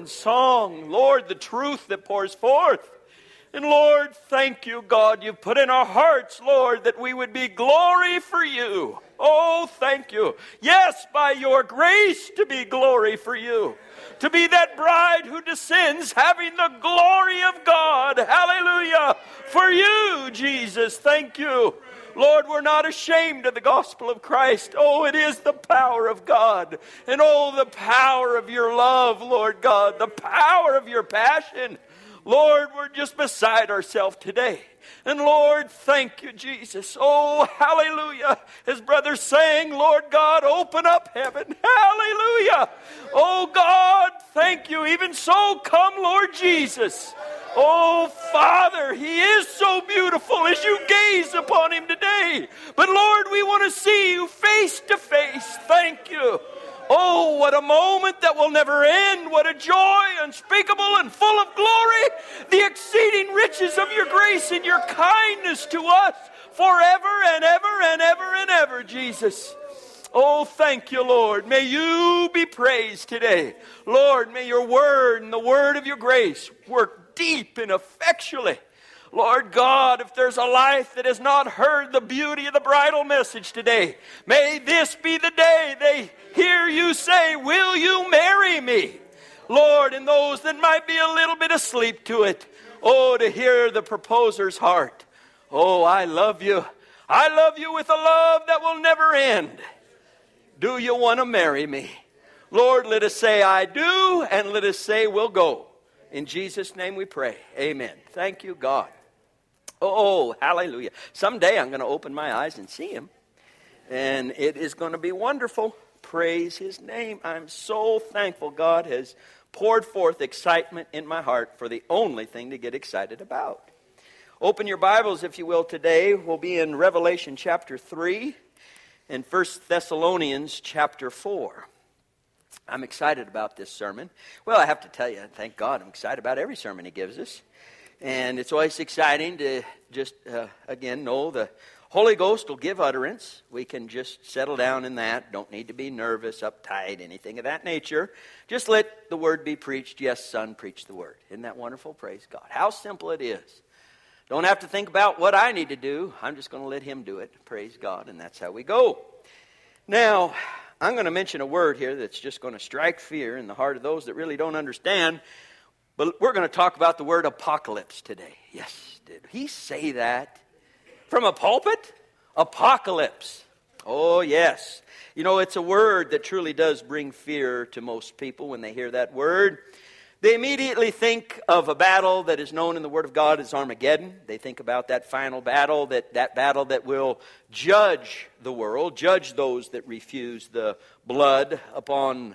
in song, Lord, the truth that pours forth. And Lord, thank you, God, you've put in our hearts, Lord, that we would be glory for you. Oh, thank you. Yes, by your grace to be glory for you. To be that bride who descends having the glory of God. Hallelujah. For you, Jesus, thank you. Lord, we're not ashamed of the gospel of Christ. Oh, it is the power of God. And oh, the power of your love, Lord God. The power of your passion. Lord, we're just beside ourselves today. And Lord, thank you, Jesus. Oh, hallelujah. His brother's saying, Lord God, open up heaven. Hallelujah. Oh, God, thank you. Even so, come, Lord Jesus. Oh, Father, he is so beautiful as you gaze upon him today. But Lord, we want to see you face to face. Thank you. Oh, what a moment that will never end. What a joy unspeakable and full of glory. The exceeding riches of your grace and your kindness to us forever and ever and ever and ever, Jesus. Oh, thank you, Lord. May you be praised today. Lord, may your word and the word of your grace work deep and effectually. Lord God, if there's a life that has not heard the beauty of the bridal message today, may this be the day they hear you say, will you marry me? Lord, and those that might be a little bit asleep to it, oh, to hear the proposer's heart. Oh, I love you. I love you with a love that will never end. Do you want to marry me? Lord, let us say I do, and let us say we'll go. In Jesus' name we pray. Amen. Thank you, God. Oh, hallelujah. Someday I'm going to open my eyes and see him. And it is going to be wonderful. Praise his name. I'm so thankful God has poured forth excitement in my heart for the only thing to get excited about. Open your Bibles, if you will, today. We'll be in Revelation chapter 3 and 1 Thessalonians chapter 4. I'm excited about this sermon. Well, I have to tell you, thank God, I'm excited about every sermon he gives us. And it's always exciting to just, again, know the Holy Ghost will give utterance. We can just settle down in that. Don't need to be nervous, uptight, anything of that nature. Just let the word be preached. Yes, son, preach the word. Isn't that wonderful? Praise God. How simple it is. Don't have to think about what I need to do. I'm just going to let him do it. Praise God. And that's how we go. Now, I'm going to mention a word here that's just going to strike fear in the heart of those that really don't understand. But we're going to talk about the word apocalypse today. Yes, did he say that? From a pulpit? Apocalypse. Oh, yes. You know, it's a word that truly does bring fear to most people when they hear that word. They immediately think of a battle that is known in the Word of God as Armageddon. They think about that final battle, that battle that will judge the world, judge those that refuse the blood upon,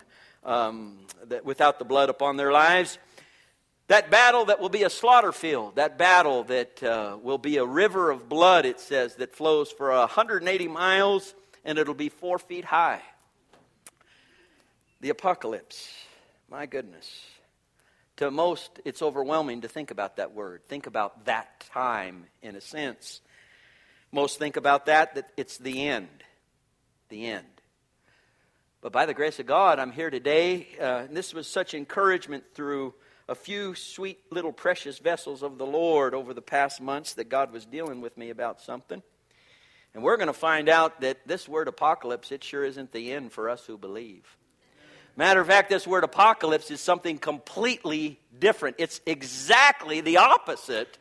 without the blood upon their lives. That battle that will be a slaughter field, that battle that will be a river of blood, it says, that flows for 180 miles, and it'll be 4 feet high. The apocalypse, my goodness. To most, it's overwhelming to think about that word. Think about that time, in a sense. Most think about that it's the end. The end. But by the grace of God, I'm here today. And this was such encouragement through a few sweet little precious vessels of the Lord over the past months that God was dealing with me about something. And we're going to find out that this word apocalypse, it sure isn't the end for us who believe. Matter of fact, this word apocalypse is something completely different. It's exactly the opposite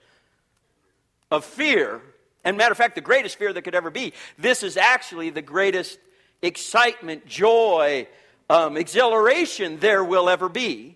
of fear. And matter of fact, the greatest fear that could ever be. This is actually the greatest excitement, joy, exhilaration there will ever be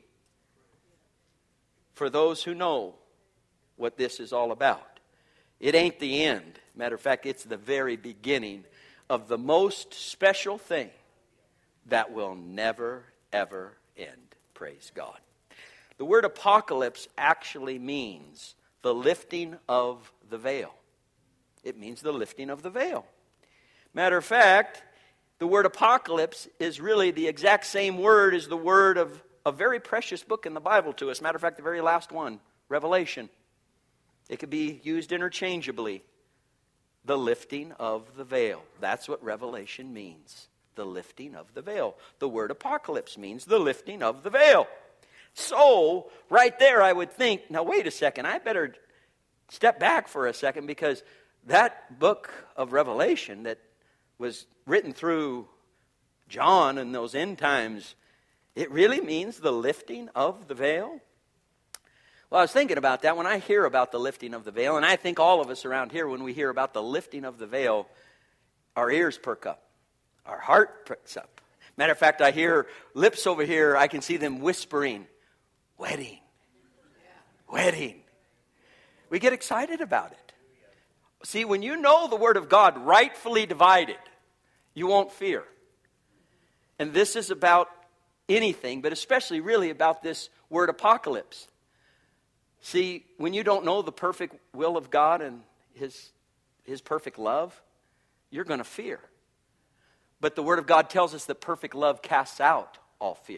for those who know what this is all about. It ain't the end. Matter of fact, it's the very beginning of the most special thing that will never, ever end. Praise God. The word apocalypse actually means the lifting of the veil. It means the lifting of the veil. Matter of fact, the word apocalypse is really the exact same word as the word of a very precious book in the Bible to us. Matter of fact, the very last one, Revelation. It could be used interchangeably. The lifting of the veil. That's what Revelation means. The lifting of the veil. The word apocalypse means the lifting of the veil. So, right there I would think, now wait a second, I better step back for a second, because that book of Revelation that was written through John in those end times, it really means the lifting of the veil? Well, I was thinking about that. When I hear about the lifting of the veil, and I think all of us around here, when we hear about the lifting of the veil, our ears perk up. Our heart perks up. Matter of fact, I hear lips over here, I can see them whispering, wedding, wedding. We get excited about it. See, when you know the Word of God rightfully divided, you won't fear. And this is about anything, but especially really about this word apocalypse. See, when you don't know the perfect will of God and His perfect love, you're going to fear. But the Word of God tells us that perfect love casts out all fear.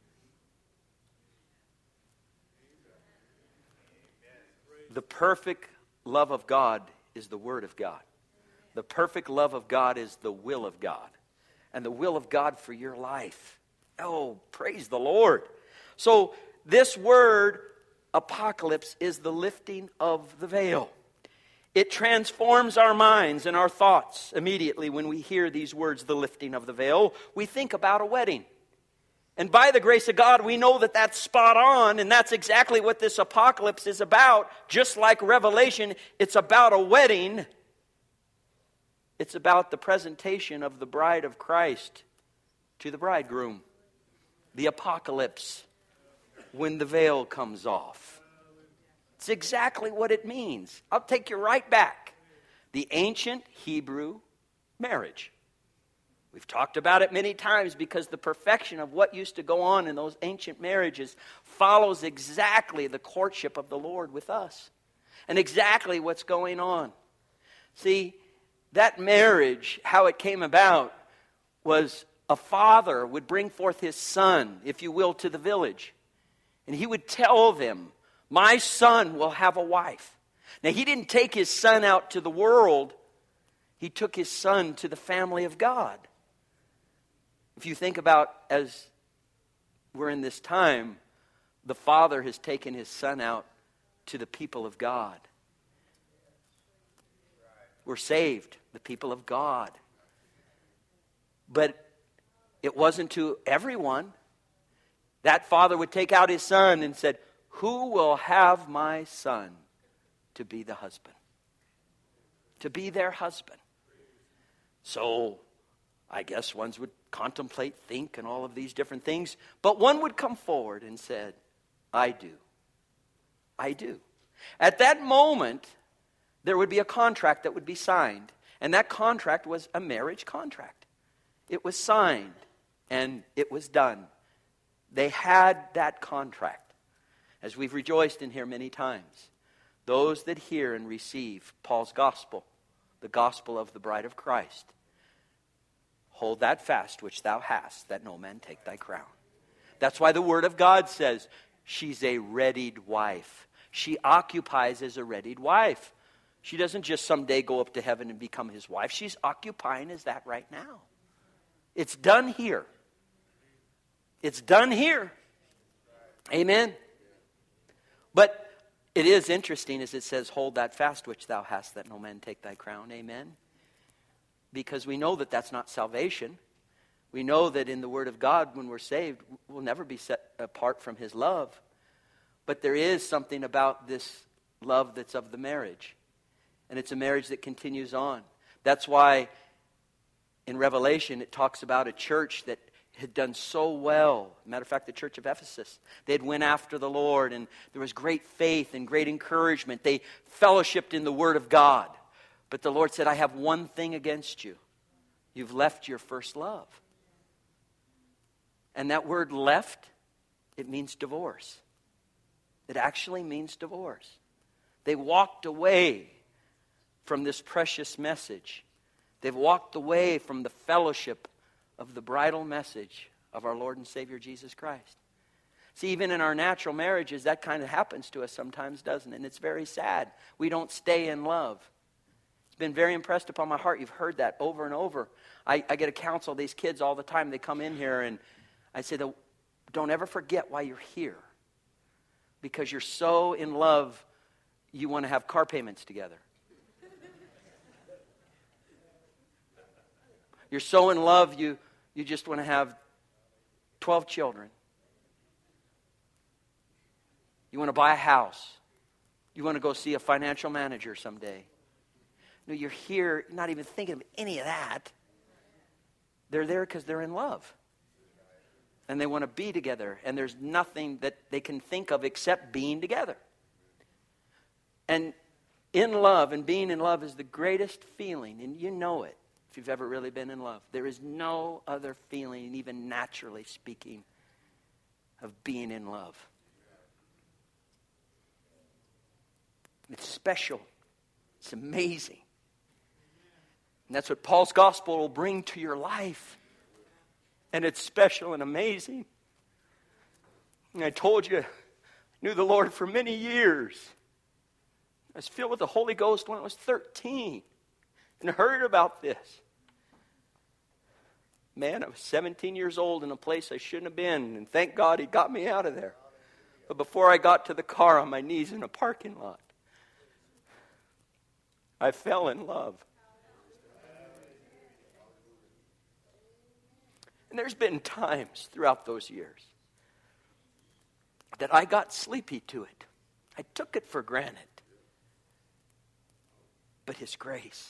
The perfect love of God is the Word of God. The perfect love of God is the will of God. And the will of God for your life. Oh, praise the Lord. So this word, apocalypse, is the lifting of the veil. It transforms our minds and our thoughts immediately when we hear these words, the lifting of the veil. We think about a wedding. And by the grace of God, we know that that's spot on, and that's exactly what this apocalypse is about. Just like Revelation, it's about a wedding. It's about the presentation of the bride of Christ to the bridegroom. The apocalypse, when the veil comes off. It's exactly what it means. I'll take you right back. The ancient Hebrew marriage. We've talked about it many times because the perfection of what used to go on in those ancient marriages follows exactly the courtship of the Lord with us. And exactly what's going on. See, that marriage, how it came about, was a father would bring forth his son, if you will, to the village. And he would tell them, my son will have a wife. Now, he didn't take his son out to the world. He took his son to the family of God. If you think about, as we're in this time, the Father has taken his Son out to the people of God. We're saved, the people of God. But it wasn't to everyone. That father would take out his son and said, who will have my son to be the husband? To be their husband. So, I guess ones would contemplate, think, and all of these different things. But one would come forward and said, I do. I do. At that moment, there would be a contract that would be signed. And that contract was a marriage contract. It was signed and it was done. They had that contract. As we've rejoiced in here many times, those that hear and receive Paul's gospel, the gospel of the bride of Christ, hold that fast which thou hast, that no man take thy crown. That's why the Word of God says, she's a readied wife. She occupies as a readied wife. She doesn't just someday go up to heaven and become his wife. She's occupying as that right now. It's done here. It's done here. Amen. But it is interesting as it says, hold that fast which thou hast, that no man take thy crown. Amen. Because we know that that's not salvation. We know that in the Word of God, when we're saved, we'll never be set apart from His love. But there is something about this love that's of the marriage. And it's a marriage that continues on. That's why in Revelation it talks about a church that had done so well. Matter of fact, the church of Ephesus, they had went after the Lord, and there was great faith and great encouragement. They fellowshiped in the Word of God. But the Lord said, I have one thing against you. You've left your first love. And that word left, it means divorce. It actually means divorce. They walked away from this precious message. They've walked away from the fellowship of the bridal message of our Lord and Savior Jesus Christ. See, even in our natural marriages, that kind of happens to us sometimes, doesn't it? And it's very sad. We don't stay in love. It's been very impressed upon my heart. You've heard that over and over. I get to counsel these kids all the time. They come in here and I say, don't ever forget why you're here. because you're so in love, you want to have car payments together. You're so in love, you just want to have 12 children. You want to buy a house. You want to go see a financial manager someday. No, you're here not even thinking of any of that. They're there because they're in love. And they want to be together. And there's nothing that they can think of except being together. And in love and being in love is the greatest feeling. And you know it if you've ever really been in love. There is no other feeling, even naturally speaking, of being in love. It's special. It's amazing. And that's what Paul's gospel will bring to your life. And it's special and amazing. And I told you, I knew the Lord for many years. I was filled with the Holy Ghost when I was 13 and heard about this. Man, I was 17 years old in a place I shouldn't have been, and thank God He got me out of there. But before I got to the car, on my knees in a parking lot, I fell in love. And there's been times throughout those years that I got sleepy to it. I took it for granted. But His grace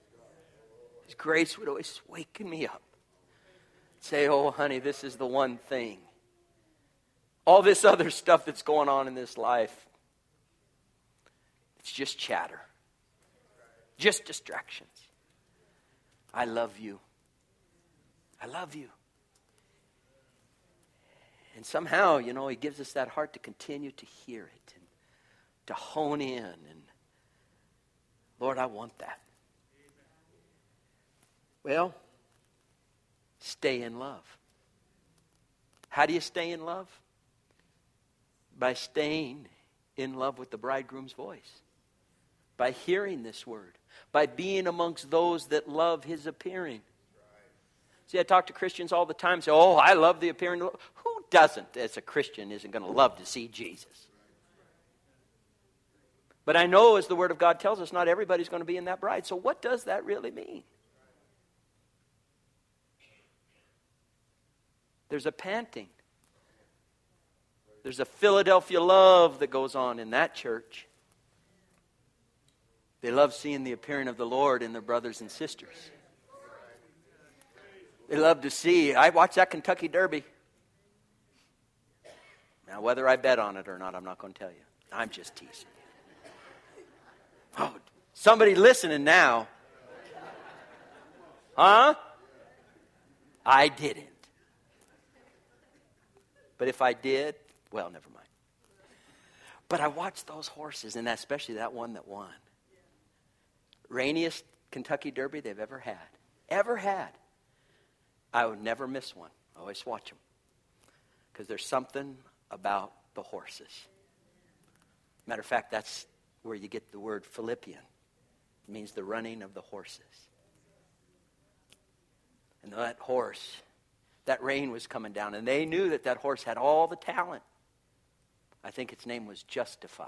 would always waken me up. Say, oh, honey, this is the one thing. All this other stuff that's going on in this life, it's just chatter. Just distractions. I love you. I love you. And somehow, He gives us that heart to continue to hear it and to hone in. And Lord, I want that. Well, stay in love. How do you stay in love? By staying in love with the bridegroom's voice. By hearing this word. By being amongst those that love His appearing. See, I talk to Christians all the time. Say, oh, I love the appearing. Who doesn't, as a Christian, isn't going to love to see Jesus? But I know, as the Word of God tells us, not everybody's going to be in that bride. So what does that really mean? There's a panting. There's a Philadelphia love that goes on in that church. They love seeing the appearing of the Lord in their brothers and sisters. They love to see. I watch that Kentucky Derby. Now, whether I bet on it or not, I'm not going to tell you. I'm just teasing. Oh, somebody listening now. Huh? I didn't. But if I did, well, never mind. But I watched those horses, and especially that one that won. Rainiest Kentucky Derby they've ever had. Ever had. I would never miss one. I always watch them. Because there's something about the horses. Matter of fact, that's where you get the word Philippian. It means the running of the horses. And that horse, that rain was coming down, and they knew that horse had all the talent. I think its name was Justify.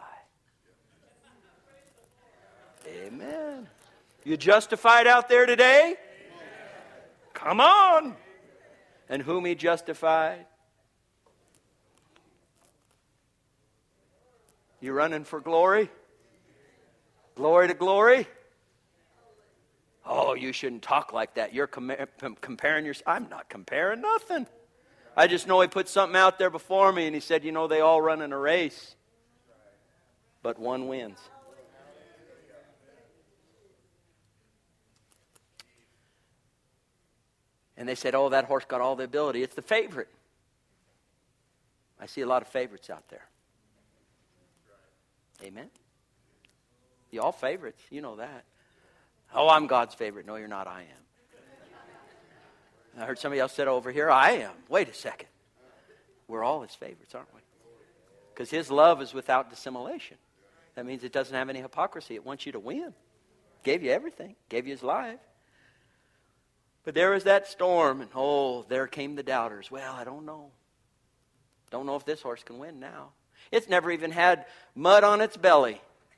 Amen. You justified out there today? Amen. Come on. And whom He justified? You running for glory? Glory to glory? Oh, you shouldn't talk like that. You're comparing yourself. I'm not comparing nothing. I just know He put something out there before me, and He said, they all run in a race, but one wins. And they said, oh, that horse got all the ability. It's the favorite. I see a lot of favorites out there. Amen? You all favorites. You know that. Oh, I'm God's favorite. No, you're not. I am. I heard somebody else said over here, I am. Wait a second. We're all His favorites, aren't we? Because His love is without dissimulation. That means it doesn't have any hypocrisy. It wants you to win. Gave you everything. Gave you His life. But there was that storm, and there came the doubters. Well, I don't know. Don't know if this horse can win now. It's never even had mud on its belly.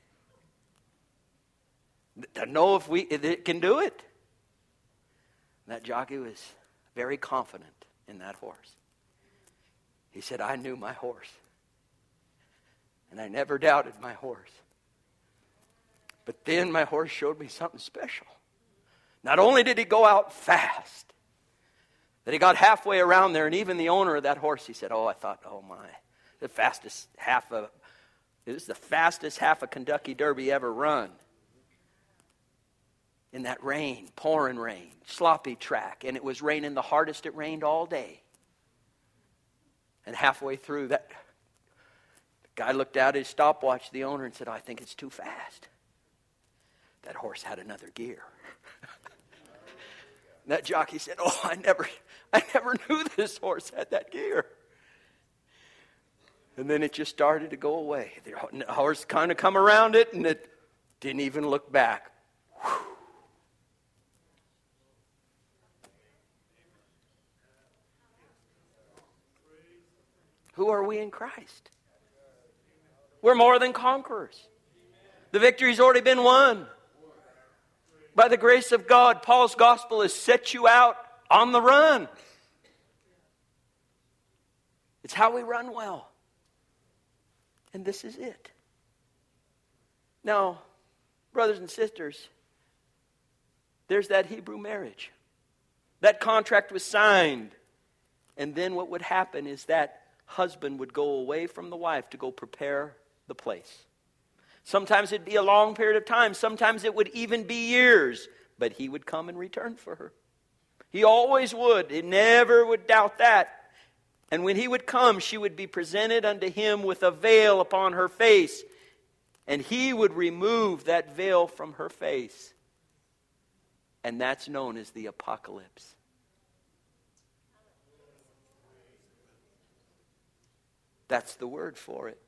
To know if it can do it. That jockey was very confident in that horse. He said, I knew my horse. And I never doubted my horse. But then my horse showed me something special. Not only did he go out fast, that he got halfway around there, and even the owner of that horse, he said, oh my, it was the fastest half of Kentucky Derby ever run. In that rain, pouring rain, sloppy track, and it was raining the hardest it rained all day. And halfway through, that guy looked out at his stopwatch, the owner, and said, I think it's too fast. That horse had another gear. That jockey said, oh, I never knew this horse had that gear. And then it just started to go away. The horse kind of come around it, and it didn't even look back. Whew. Who are we in Christ? We're more than conquerors. The victory's already been won. By the grace of God, Paul's gospel has set you out on the run. It's how we run well. And this is it. Now, brothers and sisters, there's that Hebrew marriage. That contract was signed. And then what would happen is that husband would go away from the wife to go prepare the place. Sometimes it'd be a long period of time. Sometimes it would even be years. But he would come and return for her. He always would. He never would doubt that. And when he would come, she would be presented unto him with a veil upon her face. And he would remove that veil from her face. And that's known as the apocalypse. That's the word for it.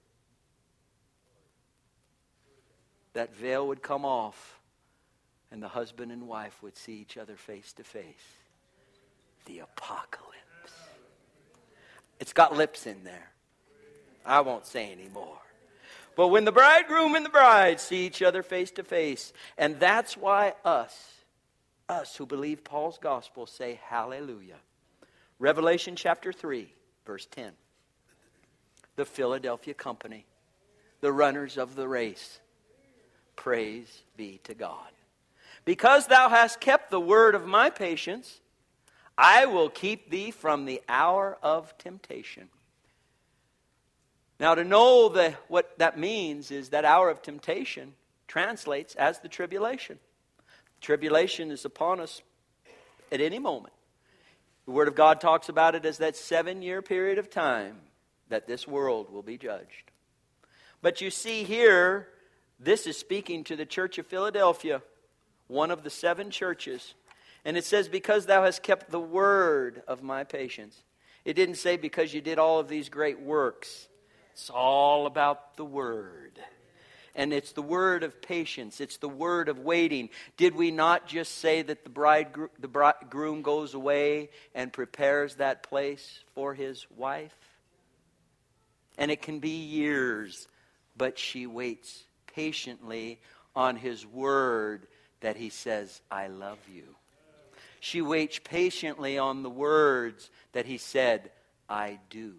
That veil would come off, and the husband and wife would see each other face to face. The apocalypse. It's got lips in there. I won't say any more. But when the bridegroom and the bride see each other face to face, and that's why us who believe Paul's gospel say hallelujah. Revelation chapter 3, verse 10. The Philadelphia company, the runners of the race. Praise be to God. Because thou hast kept the word of my patience, I will keep thee from the hour of temptation. Now to know what that means is that hour of temptation translates as the tribulation. Tribulation is upon us at any moment. The Word of God talks about it as that 7-year period of time that this world will be judged. But you see here, this is speaking to the church of Philadelphia, one of the 7 churches. And it says, because thou hast kept the word of my patience. It didn't say because you did all of these great works. It's all about the word. And it's the word of patience. It's the word of waiting. Did we not just say that the bridegroom goes away and prepares that place for his wife? And it can be years, but she waits patiently on his word that he says, I love you. She waits patiently on the words that he said, I do.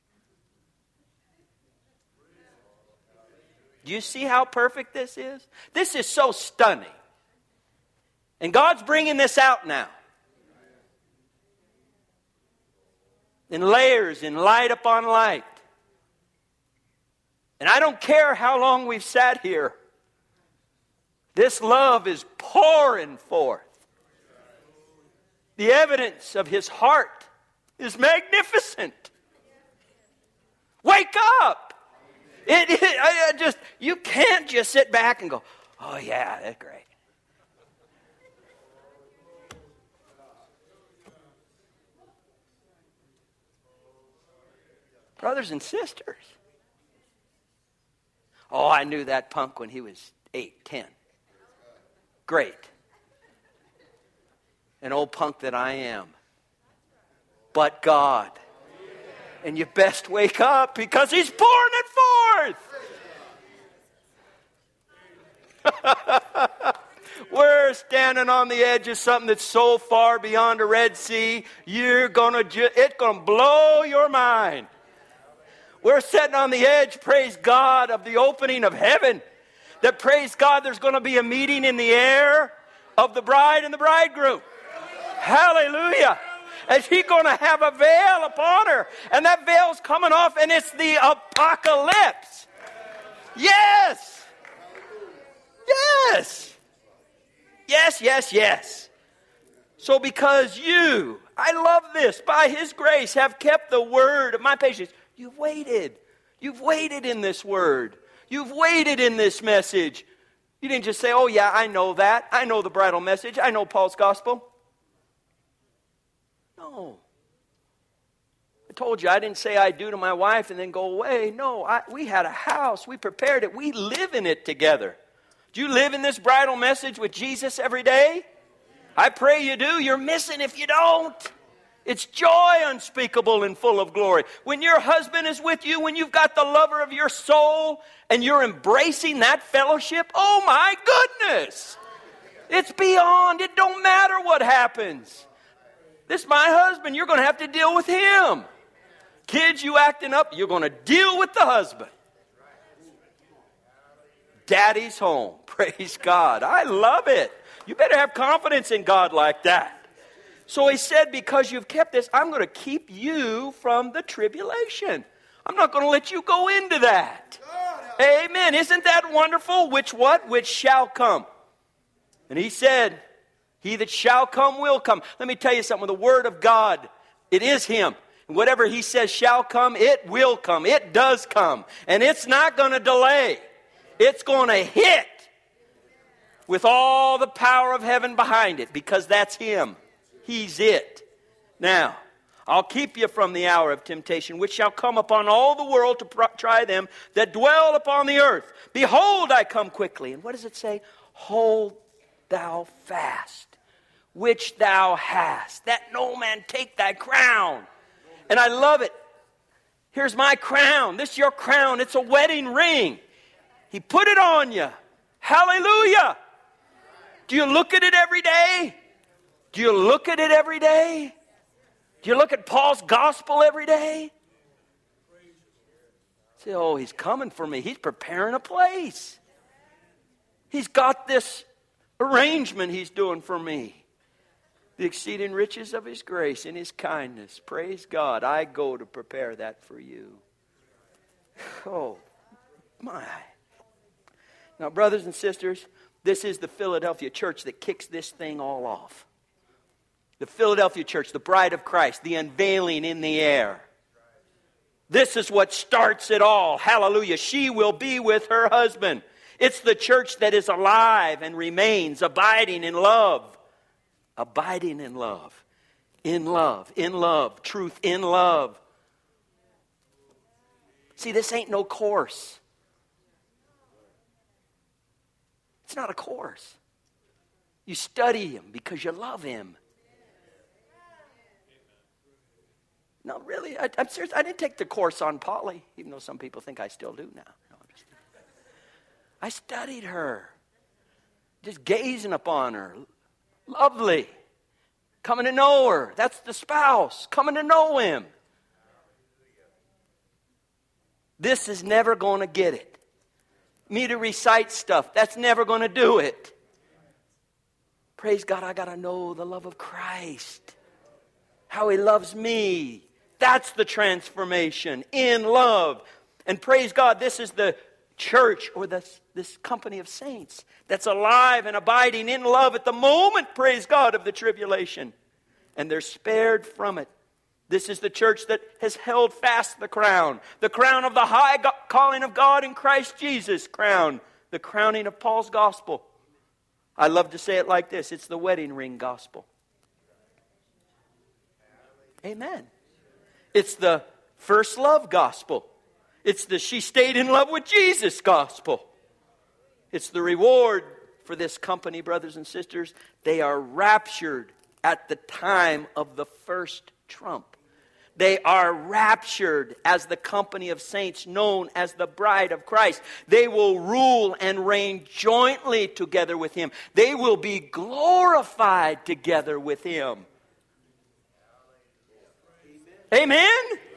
Do you see how perfect this is? This is so stunning. And God's bringing this out now. In layers, in light upon light. And I don't care how long we've sat here. This love is pouring forth. The evidence of his heart is magnificent. Wake up! You can't just sit back and go, oh yeah, that's great. Brothers and sisters. Oh, I knew that punk when he was 8, 10. Great. An old punk that I am. But God. And you best wake up because He's pouring it forth. We're standing on the edge of something that's so far beyond a Red Sea, it's going to blow your mind. We're sitting on the edge, praise God, of the opening of heaven. That, praise God, there's going to be a meeting in the air of the bride and the bridegroom. Hallelujah. And He's going to have a veil upon her. And that veil's coming off, and it's the apocalypse. Yes. Yes. Yes, yes, yes. So because you, I love this, by His grace have kept the word of my patience. You've waited. You've waited in this word. You've waited in this message. You didn't just say, oh yeah, I know that. I know the bridal message. I know Paul's gospel. No. I told you I didn't say I do to my wife and then go away. No, we had a house. We prepared it. We live in it together. Do you live in this bridal message with Jesus every day? I pray you do. You're missing if you don't. It's joy unspeakable and full of glory. When your husband is with you, when you've got the lover of your soul, and you're embracing that fellowship, oh my goodness. It's beyond. It don't matter what happens. This is my husband. You're going to have to deal with him. Kids, you acting up, you're going to deal with the husband. Daddy's home. Praise God. I love it. You better have confidence in God like that. So He said, because you've kept this, I'm going to keep you from the tribulation. I'm not going to let you go into that. Amen. Isn't that wonderful? Which what? Which shall come. And He said, He that shall come will come. Let me tell you something. The Word of God, it is Him. And whatever He says shall come, it will come. It does come. And it's not going to delay. It's going to hit with all the power of heaven behind it, because that's Him. He's it. Now, I'll keep you from the hour of temptation, which shall come upon all the world to try them that dwell upon the earth. Behold, I come quickly. And what does it say? Hold thou fast, which thou hast, that no man take thy crown. And I love it. Here's my crown. This is your crown. It's a wedding ring. He put it on you. Hallelujah. Do you look at it every day? Do you look at it every day? Do you look at Paul's gospel every day? Say, oh, he's coming for me. He's preparing a place. He's got this arrangement He's doing for me. The exceeding riches of His grace and His kindness. Praise God. I go to prepare that for you. Oh, my. Now, brothers and sisters, this is the Philadelphia church that kicks this thing all off. The Philadelphia church, the bride of Christ, the unveiling in the air. This is what starts it all. Hallelujah. She will be with her husband. It's the church that is alive and remains abiding in love. Abiding in love. In love. In love. Truth in love. See, this ain't no course. It's not a course. You study Him because you love Him. No, really, I'm serious. I didn't take the course on Polly, even though some people think I still do now. No, I studied her. Just gazing upon her. Lovely. Coming to know her. That's the spouse. Coming to know Him. This is never going to get it. Me to recite stuff, that's never going to do it. Praise God, I got to know the love of Christ. How He loves me. That's the transformation in love. And praise God, this is the church or this company of saints that's alive and abiding in love at the moment, praise God, of the tribulation. And they're spared from it. This is the church that has held fast the crown of the high calling of God in Christ Jesus, the crowning of Paul's gospel. I love to say it like this, it's the wedding ring gospel. Amen. It's the first love gospel. It's the she stayed in love with Jesus gospel. It's the reward for this company, brothers and sisters. They are raptured at the time of the first trump. They are raptured as the company of saints known as the bride of Christ. They will rule and reign jointly together with Him. They will be glorified together with Him. Amen?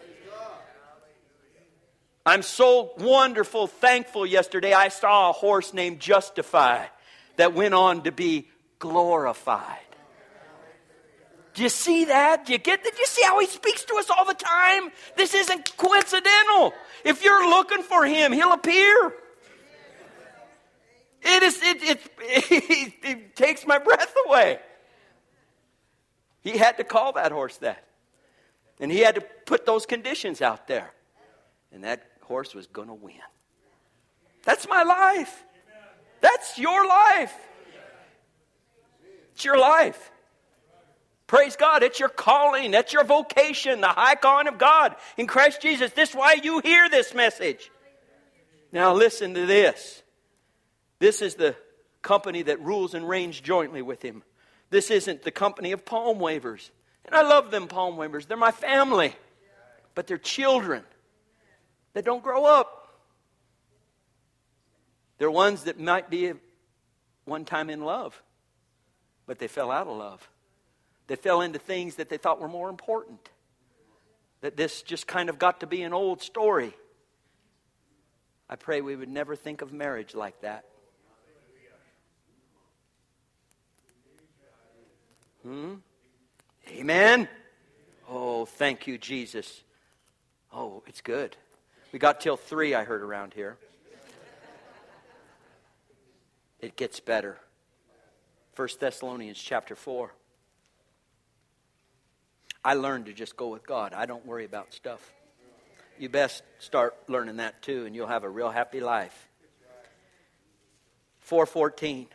I'm so wonderful, thankful yesterday I saw a horse named Justify that went on to be glorified. Do you see that? Do you get that? Do you see how He speaks to us all the time? This isn't coincidental. If you're looking for Him, He'll appear. It takes my breath away. He had to call that horse that. And He had to put those conditions out there. And that horse was going to win. That's my life. That's your life. It's your life. Praise God, it's your calling, that's your vocation, the high calling of God in Christ Jesus. This is why you hear this message. Now listen to this. This is the company that rules and reigns jointly with Him. This isn't the company of palm wavers. And I love them palm wavers. They're my family. But they're children that don't grow up. They're ones that might be one time in love, but they fell out of love. They fell into things that they thought were more important. That this just kind of got to be an old story. I pray we would never think of marriage like that. Amen? Oh, thank you, Jesus. Oh, it's good. We got till 3, I heard around here. It gets better. 1 Thessalonians chapter 4. I learned to just go with God. I don't worry about stuff. You best start learning that too, and you'll have a real happy life. 4:14.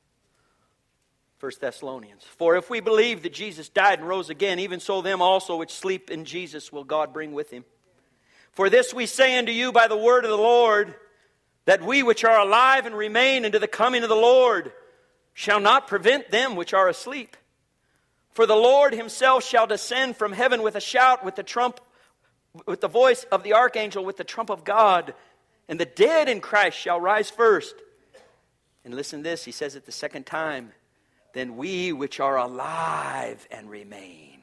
1 Thessalonians. For if we believe that Jesus died and rose again, even so them also which sleep in Jesus will God bring with Him. For this we say unto you by the word of the Lord, that we which are alive and remain unto the coming of the Lord shall not prevent them which are asleep. For the Lord Himself shall descend from heaven with a shout, with the voice of the archangel, with the trump of God, and the dead in Christ shall rise first. And listen to this, He says it the second time. Then we which are alive and remain.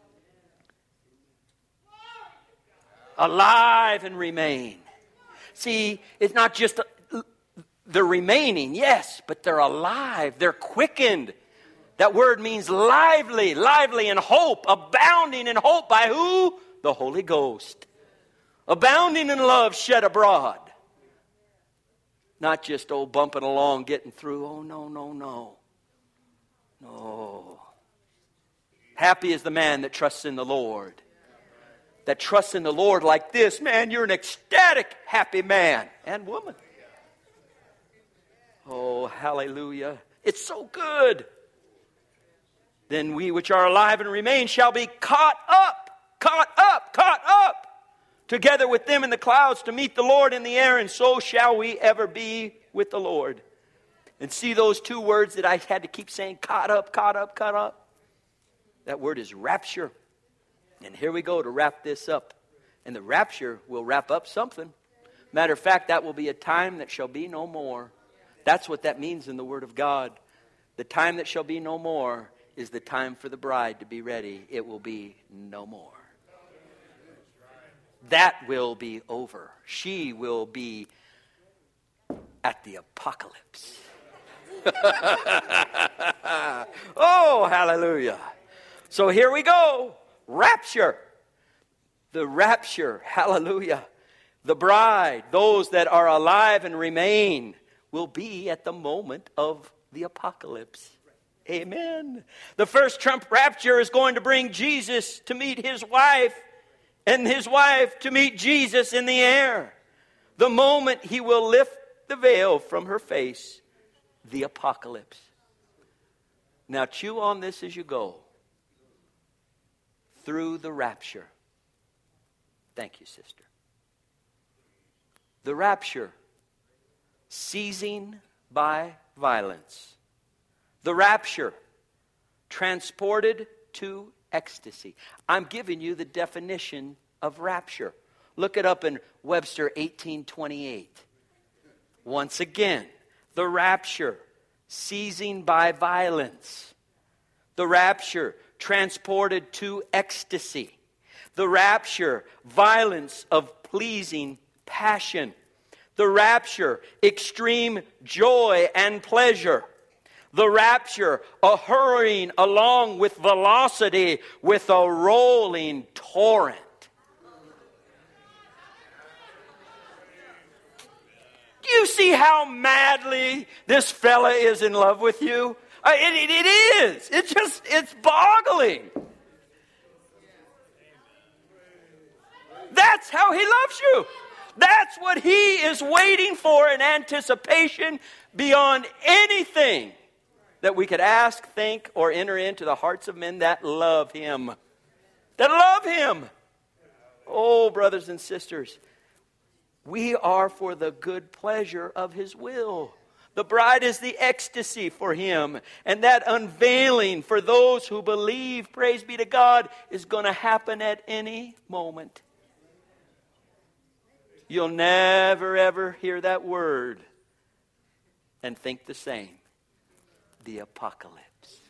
Alive and remain. See, it's not just they're remaining, yes, but they're alive. They're quickened. That word means lively, lively in hope, abounding in hope by who? The Holy Ghost. Abounding in love shed abroad. Not just, bumping along, getting through. Oh, no, no, no. No. Happy is the man that trusts in the Lord. That trusts in the Lord like this, man, you're an ecstatic, happy man and woman. Oh, hallelujah. It's so good. Then we which are alive and remain shall be caught up, together with them in the clouds to meet the Lord in the air, and so shall we ever be with the Lord. And see those two words that I had to keep saying, caught up. That word is rapture. And here we go to wrap this up. And the rapture will wrap up something. Matter of fact, that will be a time that shall be no more. That's what that means in the Word of God. The time that shall be no more is the time for the bride to be ready. It will be no more. That will be over. She will be at the apocalypse. Oh, hallelujah. So here we go. Rapture. The rapture. Hallelujah. The bride, those that are alive and remain, will be at the moment of the apocalypse. Amen. The first trump rapture is going to bring Jesus to meet His wife, and His wife to meet Jesus in the air. The moment He will lift the veil from her face, the apocalypse. Now chew on this as you go. Through the rapture. Thank you, sister. The rapture. Seizing by violence. The rapture. Transported to ecstasy. I'm giving you the definition of rapture. Look it up in Webster 1828. Once again, the rapture, seizing by violence. The rapture, transported to ecstasy. The rapture, violence of pleasing passion. The rapture, extreme joy and pleasure. The rapture, a hurrying along with velocity with a rolling torrent. Do you see how madly this fella is in love with you? It is. It's boggling. That's how he loves you. That's what he is waiting for in anticipation beyond anything that we could ask, think, or enter into the hearts of men that love him. That love him. Oh, brothers and sisters, we are for the good pleasure of his will. The bride is the ecstasy for him. And that unveiling for those who believe, praise be to God, is going to happen at any moment. You'll never ever hear that word and think the same. The apocalypse.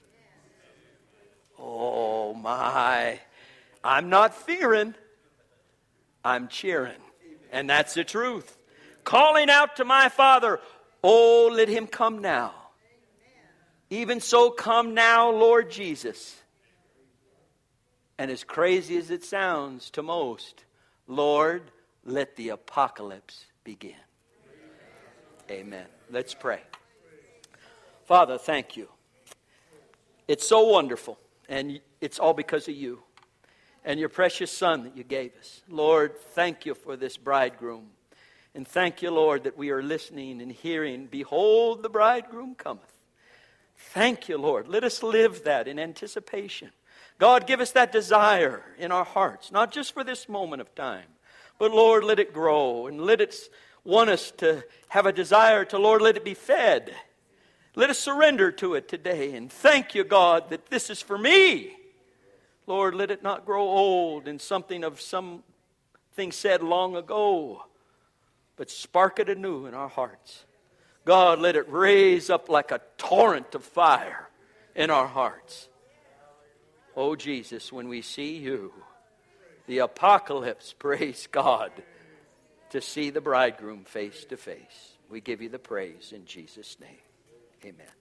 Oh my. I'm not fearing. I'm cheering. And that's the truth. Calling out to my Father, oh, let him come now. Even so, come now, Lord Jesus. And as crazy as it sounds to most, Lord, let the apocalypse begin. Amen. Let's pray. Father, thank you. It's so wonderful, and it's all because of you and your precious Son that you gave us. Lord, thank you for this bridegroom. And thank you, Lord, that we are listening and hearing, behold, the bridegroom cometh. Thank you, Lord. Let us live that in anticipation. God, give us that desire in our hearts, not just for this moment of time, but Lord, let it grow and let it want us to have a desire to, Lord, let it be fed. Let us surrender to it today. And thank you, God, that this is for me. Lord, let it not grow old in something of something said long ago, but spark it anew in our hearts. God, let it raise up like a torrent of fire in our hearts. Oh, Jesus, when we see you, the apocalypse, praise God, to see the bridegroom face to face. We give you the praise in Jesus' name. Amen.